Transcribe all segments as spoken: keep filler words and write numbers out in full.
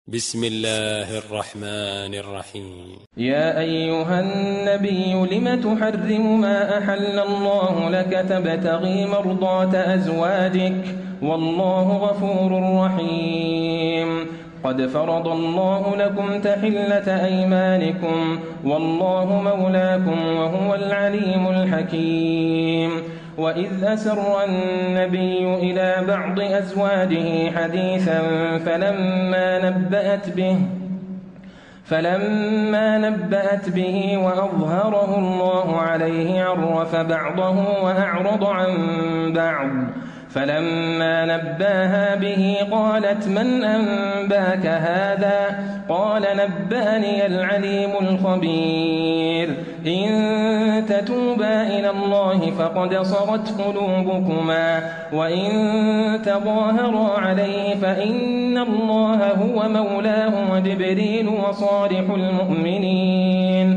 بسم الله الرحمن الرحيم. يا أيها النبي لم تحرم ما أحل الله لك تبتغي مرضات أزواجك والله غفور رحيم. قد فرض الله لكم تحلة أيمانكم والله مولاكم وهو العليم الحكيم. وإذ أسر النبي إلى بعض أزواجه حديثا فلما نبأت به فلما نبأت به وأظهره الله عليه عرف بعضه وأعرض عن بعض. فلما نباها به قالت من أنباك هذا؟ قال نبأني العليم الخبير. إن تتوبا إلى الله فقد صغت قلوبكما وإن تظاهرا عليه فإن الله هو مولاه وجبريل وصالح المؤمنين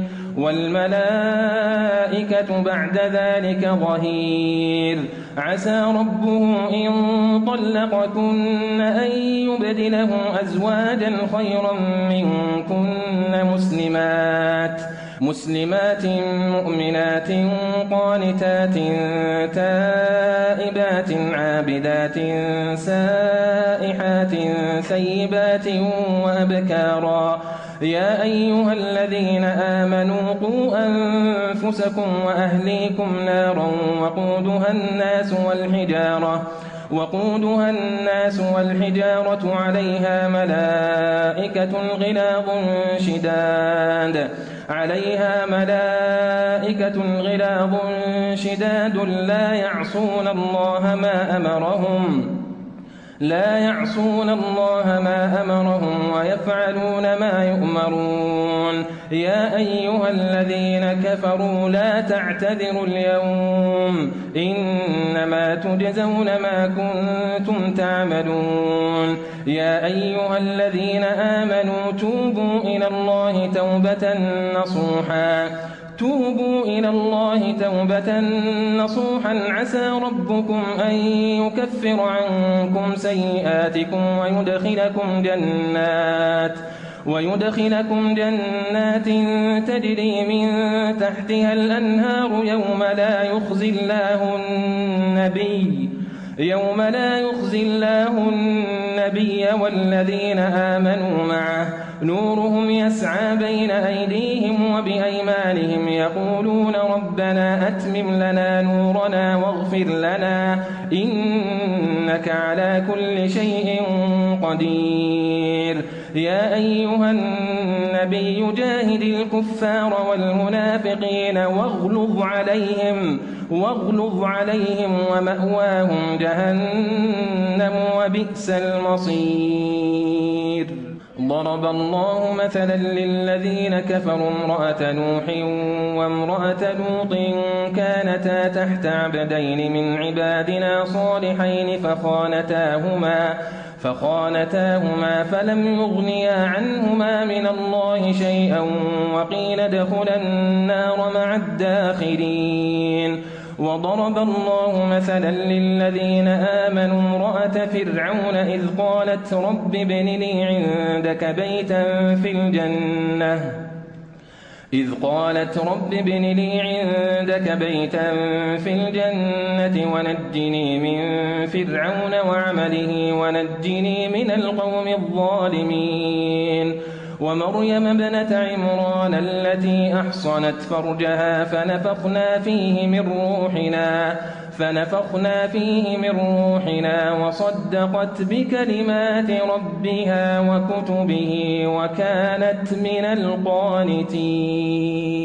والملائكة بعد ذلك ظهير. عسى ربه إن طلقكن أن يبدله أزواجا خيرا منكن مسلمات مسلمات مؤمنات قانتات تائبات عابدات سائحات ثيبات وأبكارا. يا أيها الذين آمنوا قوا أنفسكم وأهليكم نارا وقودها الناس والحجارة وقودها الناس والحجارة عليها ملائكة غلاظ شداد عليها ملائكة غلاظ شداد لا يعصون الله ما أمرهم لا يعصون الله ما أمرهم ويفعلون ما يؤمرون. يا أيها الذين كفروا لا تعتذروا اليوم إنما تجزون ما كنتم تعملون. يا أيها الذين آمنوا توبوا إلى الله توبة نصوحا توبوا إلى الله توبة نصوحا عسى ربكم أن يكفر عنكم سيئاتكم ويدخلكم جنات ويدخلكم جنات تجري من تحتها الأنهار يوم لا يخزي الله النبي يوم لا يخزي الله النبي والذين آمنوا معه نورهم يسعى بين أيديهم وبأيمانهم يقولون ربنا أتمم لنا نورنا واغفر لنا إنك على كل شيء قدير. يا أيها النبي جاهد الكفار والمنافقين واغلظ عليهم واغلظ عليهم ومأواهم جهنم وبئس المصير. ضرب الله مثلا للذين كفروا امرأة نوح وامرأة لوط كانتا تحت عبدين من عبادنا صالحين فخانتاهما فخانتاهما فلم يغنيا عنهما من الله شيئا وقيل ادخلا النار مع الداخلين. وضرب الله مثلا للذين آمنوا امرأة فرعون إذ قالت رب ابن لي عندك بيتا في الجنة إذ قالت رب ابن لي عندك بيتا في الجنة ونجني من فرعون وعمله ونجني من القوم الظالمين. ومريم ابنة عمران التي أحصنت فرجها فنفخنا فيه من روحنا فنفخنا فيه من روحنا وصدقت بكلمات ربها وكتبه وكانت من القانتين.